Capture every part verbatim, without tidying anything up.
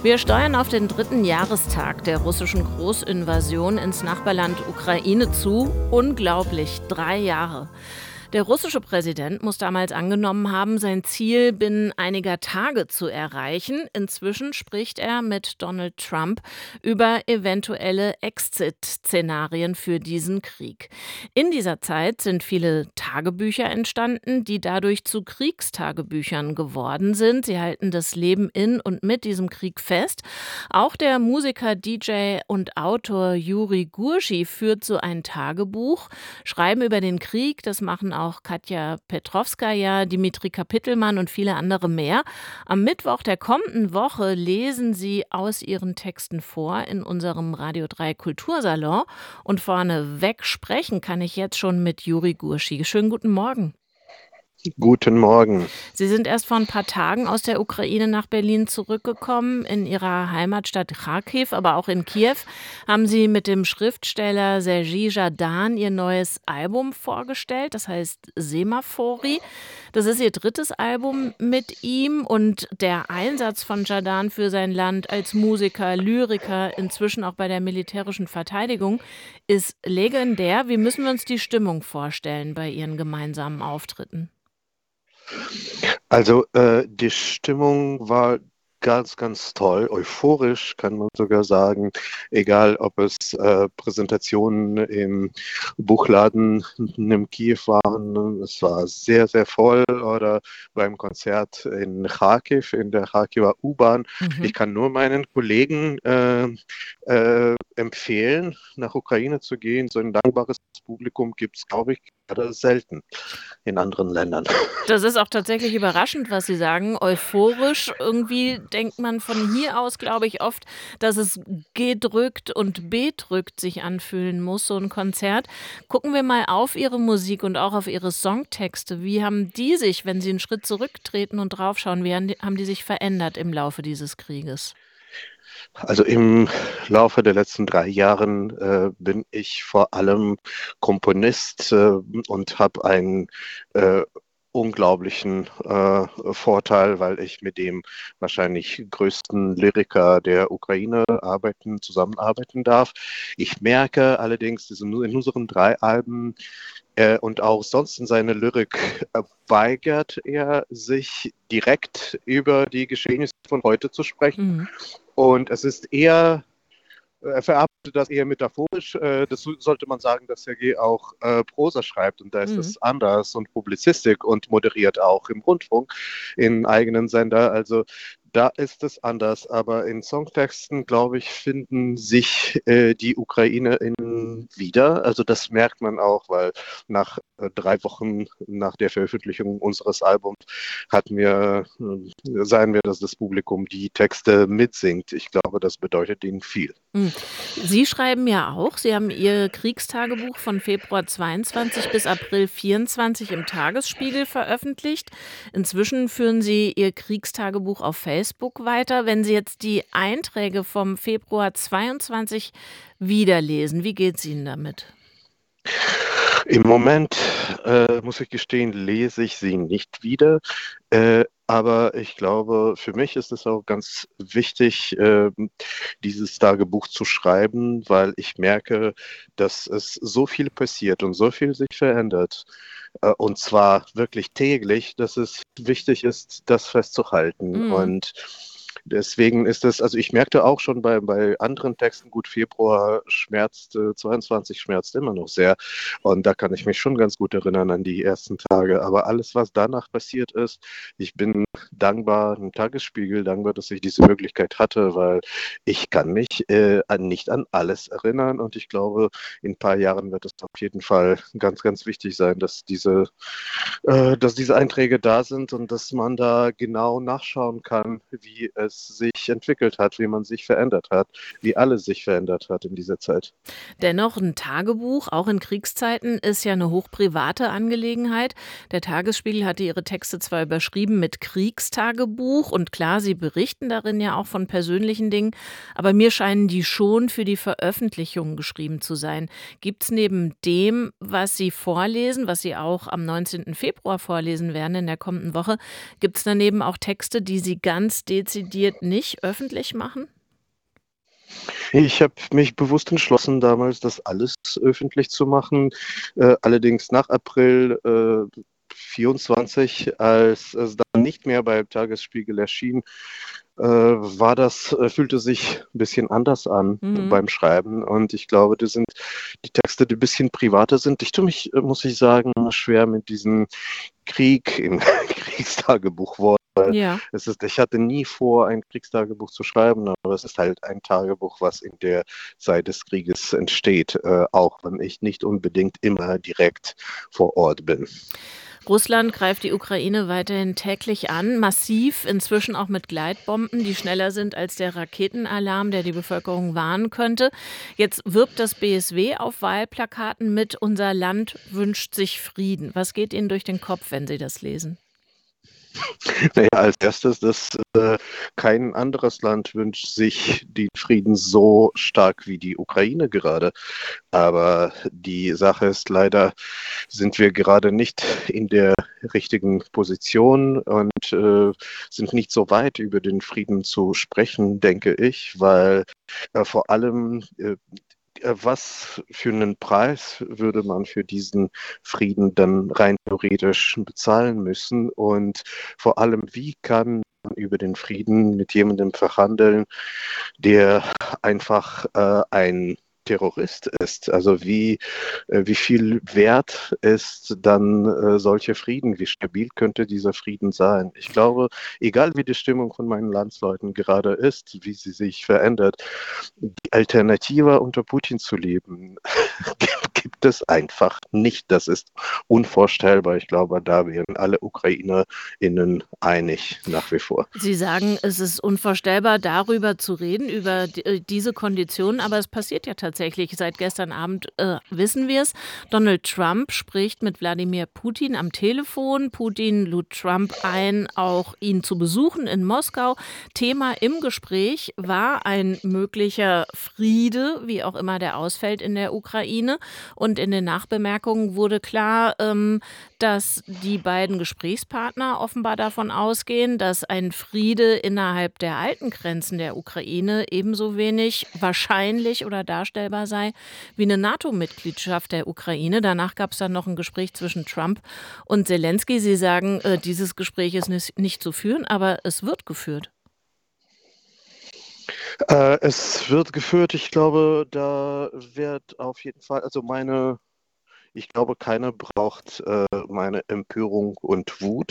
Wir steuern auf den dritten Jahrestag der russischen Großinvasion ins Nachbarland Ukraine zu. Unglaublich, drei Jahre. Der russische Präsident muss damals angenommen haben, sein Ziel binnen einiger Tage zu erreichen. Inzwischen spricht er mit Donald Trump über eventuelle Exit-Szenarien für diesen Krieg. In dieser Zeit sind viele Tagebücher entstanden, die dadurch zu Kriegstagebüchern geworden sind. Sie halten das Leben in und mit diesem Krieg fest. Auch der Musiker, D J und Autor Juri Gurzhy führt so ein Tagebuch. Schreiben über den Krieg, das machen auch Katja Petrovskaja, Dimitri Kapitelmann und viele andere mehr. Am Mittwoch der kommenden Woche lesen sie aus ihren Texten vor in unserem Radio drei Kultursalon. Und vorneweg sprechen kann ich jetzt schon mit Juri Gurzhy. Schönen guten Morgen. Guten Morgen. Sie sind erst vor ein paar Tagen aus der Ukraine nach Berlin zurückgekommen. In Ihrer Heimatstadt Charkiw, aber auch in Kiew, haben Sie mit dem Schriftsteller Serhii Zhadan Ihr neues Album vorgestellt. Das heißt Semaphori. Das ist Ihr drittes Album mit ihm. Und der Einsatz von Zhadan für sein Land als Musiker, Lyriker, inzwischen auch bei der militärischen Verteidigung, ist legendär. Wie müssen wir uns die Stimmung vorstellen bei Ihren gemeinsamen Auftritten? Also äh, die Stimmung war ganz, ganz toll, euphorisch kann man sogar sagen, egal ob es äh, Präsentationen im Buchladen in Kiew waren, es war sehr, sehr voll, oder beim Konzert in Charkiw, in der Charkiwer U-Bahn. Mhm. Ich kann nur meinen Kollegen äh, äh, empfehlen, nach Ukraine zu gehen. So ein dankbares Publikum gibt es, glaube ich, gerade selten in anderen Ländern. Das ist auch tatsächlich überraschend, was Sie sagen. Euphorisch. Irgendwie denkt man von hier aus, glaube ich, oft, dass es gedrückt und bedrückt sich anfühlen muss, so ein Konzert. Gucken wir mal auf Ihre Musik und auch auf Ihre Songtexte. Wie haben die sich, wenn Sie einen Schritt zurücktreten und draufschauen, wie haben die, haben die sich verändert im Laufe dieses Krieges? Also im Laufe der letzten drei Jahren äh, bin ich vor allem Komponist äh, und habe einen äh, unglaublichen äh, Vorteil, weil ich mit dem wahrscheinlich größten Lyriker der Ukraine arbeiten, zusammenarbeiten darf. Ich merke allerdings, dass in unseren drei Alben äh, und auch sonst in seiner Lyrik äh, weigert er sich direkt über die Geschehnisse von heute zu sprechen. Mhm. Und es ist eher, er verarbeitet das eher metaphorisch. Äh, das sollte man sagen, dass Serhii auch äh, Prosa schreibt, und da ist Mhm. es anders, und Publizistik, und moderiert auch im Rundfunk in eigenen Sender. Also da ist es anders, aber in Songtexten, glaube ich, finden sich äh, die UkrainerInnen wieder. Also das merkt man auch, weil nach äh, drei Wochen nach der Veröffentlichung unseres Albums hatten wir, äh, sahen wir, dass das Publikum die Texte mitsingt. Ich glaube, das bedeutet ihnen viel. Mhm. Sie schreiben ja auch, Sie haben Ihr Kriegstagebuch von Februar zweiundzwanzig bis April vierundzwanzig im Tagesspiegel veröffentlicht. Inzwischen führen Sie Ihr Kriegstagebuch auf Facebook weiter. Wenn Sie jetzt die Einträge vom Februar zweiundzwanzig wiederlesen, wie geht's Ihnen damit? Im Moment, äh, muss ich gestehen, lese ich sie nicht wieder. Äh, aber ich glaube, für mich ist es auch ganz wichtig, äh, dieses Tagebuch zu schreiben, weil ich merke, dass es so viel passiert und so viel sich verändert. Äh, und zwar wirklich täglich, dass es wichtig ist, das festzuhalten. Mhm. Und deswegen ist es, also ich merkte auch schon bei, bei anderen Texten, gut, Februar schmerzt, äh, zweiundzwanzig schmerzt immer noch sehr. Und da kann ich mich schon ganz gut erinnern an die ersten Tage. Aber alles, was danach passiert ist, ich bin dankbar, dem Tagesspiegel dankbar, dass ich diese Möglichkeit hatte, weil ich kann mich äh, an, nicht an alles erinnern. Und ich glaube, in ein paar Jahren wird es auf jeden Fall ganz, ganz wichtig sein, dass diese, äh, dass diese Einträge da sind und dass man da genau nachschauen kann, wie es sich entwickelt hat, wie man sich verändert hat, wie alles sich verändert hat in dieser Zeit. Dennoch, ein Tagebuch, auch in Kriegszeiten, ist ja eine hochprivate Angelegenheit. Der Tagesspiegel hatte ihre Texte zwar überschrieben mit Kriegstagebuch und klar, sie berichten darin ja auch von persönlichen Dingen, aber mir scheinen die schon für die Veröffentlichung geschrieben zu sein. Gibt es neben dem, was Sie vorlesen, was Sie auch am neunzehnten Februar vorlesen werden in der kommenden Woche, gibt es daneben auch Texte, die Sie ganz dezidiert dezidiert nicht öffentlich machen? Ich habe mich bewusst entschlossen, damals das alles öffentlich zu machen. Äh, allerdings nach April äh, vierundzwanzig, als es dann nicht mehr beim Tagesspiegel erschien, äh, war das, äh, fühlte sich ein bisschen anders an Mhm. beim Schreiben. Und ich glaube, das sind die Texte, die ein bisschen privater sind. Ich tue mich, äh, muss ich sagen, schwer mit diesem Krieg im Kriegstagebuch Wort. Ja. Es ist, ich hatte nie vor, ein Kriegstagebuch zu schreiben, aber es ist halt ein Tagebuch, was in der Zeit des Krieges entsteht, äh, auch wenn ich nicht unbedingt immer direkt vor Ort bin. Russland greift die Ukraine weiterhin täglich an, massiv, inzwischen auch mit Gleitbomben, die schneller sind als der Raketenalarm, der die Bevölkerung warnen könnte. Jetzt wirbt das B S W auf Wahlplakaten mit: Unser Land wünscht sich Frieden. Was geht Ihnen durch den Kopf, wenn Sie das lesen? Naja, als erstes, dass äh, kein anderes Land wünscht sich den Frieden so stark wie die Ukraine gerade. Aber die Sache ist leider, sind wir gerade nicht in der richtigen Position und äh, sind nicht so weit über den Frieden zu sprechen, denke ich, weil äh, vor allem äh, äh, was für einen Preis würde man für diesen Frieden dann rein theoretisch bezahlen müssen? Und vor allem, wie kann man über den Frieden mit jemandem verhandeln, der einfach äh, ein Terrorist ist? Also wie, äh, wie viel wert ist dann äh, solcher Frieden? Wie stabil könnte dieser Frieden sein? Ich glaube, egal wie die Stimmung von meinen Landsleuten gerade ist, wie sie sich verändert, die Alternative unter Putin zu leben, gibt es einfach nicht. Das ist unvorstellbar. Ich glaube, da wären alle UkrainerInnen einig nach wie vor. Sie sagen, es ist unvorstellbar, darüber zu reden, über d äh, diese Konditionen, aber es passiert ja tatsächlich. Seit gestern Abend, äh, wissen wir es. Donald Trump spricht mit Wladimir Putin am Telefon. Putin lud Trump ein, auch ihn zu besuchen in Moskau. Thema im Gespräch war ein möglicher Friede, wie auch immer der ausfällt in der Ukraine. Und in den Nachbemerkungen wurde klar, ähm, dass die beiden Gesprächspartner offenbar davon ausgehen, dass ein Friede innerhalb der alten Grenzen der Ukraine ebenso wenig wahrscheinlich oder darstellbar sei wie eine NATO-Mitgliedschaft der Ukraine. Danach gab es dann noch ein Gespräch zwischen Trump und Zelensky. Sie sagen, äh, dieses Gespräch ist nicht, nicht zu führen, aber es wird geführt. Äh, es wird geführt. Ich glaube, da wird auf jeden Fall, also meine ich glaube, keiner braucht äh, meine Empörung und Wut.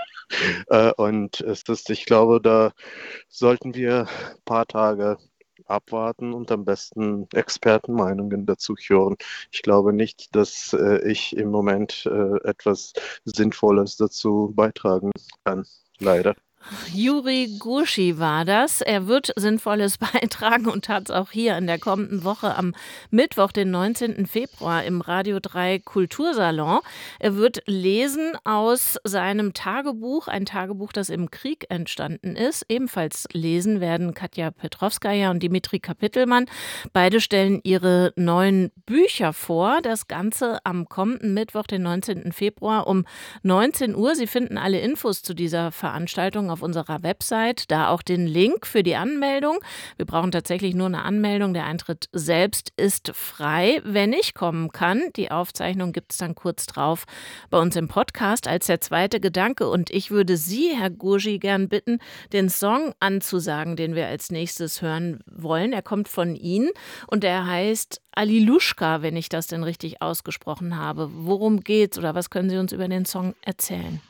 äh, und es ist, ich glaube, da sollten wir ein paar Tage abwarten und am besten Expertenmeinungen dazu hören. Ich glaube nicht, dass äh, ich im Moment äh, etwas Sinnvolles dazu beitragen kann. Leider. Juri Gurschi war das. Er wird Sinnvolles beitragen und hat es auch hier in der kommenden Woche am Mittwoch, den neunzehnten Februar im Radio drei Kultursalon. Er wird lesen aus seinem Tagebuch, ein Tagebuch, das im Krieg entstanden ist. Ebenfalls lesen werden Katja Petrovskaja und Dimitri Kapitelmann. Beide stellen ihre neuen Bücher vor. Das Ganze am kommenden Mittwoch, den neunzehnten Februar um neunzehn Uhr. Sie finden alle Infos zu dieser Veranstaltung auf unserer Website, da auch den Link für die Anmeldung. Wir brauchen tatsächlich nur eine Anmeldung. Der Eintritt selbst ist frei. Wer nicht kommen kann, die Aufzeichnung gibt es dann kurz drauf bei uns im Podcast als der zweite Gedanke. Und ich würde Sie, Herr Gurschi, gern bitten, den Song anzusagen, den wir als nächstes hören wollen. Er kommt von Ihnen und er heißt Aliluschka, wenn ich das denn richtig ausgesprochen habe. Worum geht's oder was können Sie uns über den Song erzählen?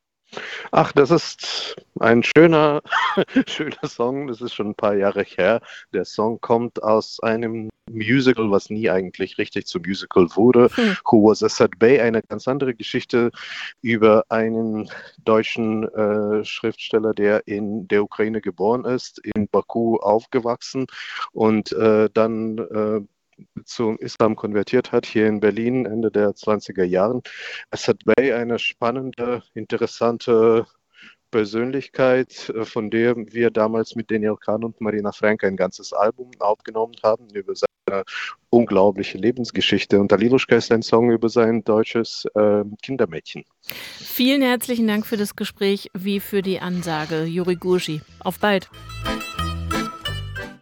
Ach, das ist ein schöner, schöner Song. Das ist schon ein paar Jahre her. Der Song kommt aus einem Musical, was nie eigentlich richtig zum Musical wurde. Hm. Who Was Asad Bey, eine ganz andere Geschichte über einen deutschen äh, Schriftsteller, der in der Ukraine geboren ist, in Baku aufgewachsen und äh, dann äh, zum Islam konvertiert hat, hier in Berlin Ende der zwanziger Jahren. Asad Bey, eine spannende, interessante Persönlichkeit, äh, von der wir damals mit Daniel Kahn und Marina Frank ein ganzes Album aufgenommen haben über seine äh, unglaubliche Lebensgeschichte. Und Daliluschka ist ein Song über sein deutsches äh, Kindermädchen. Vielen herzlichen Dank für das Gespräch wie für die Ansage, Juri Gurschi. Auf bald.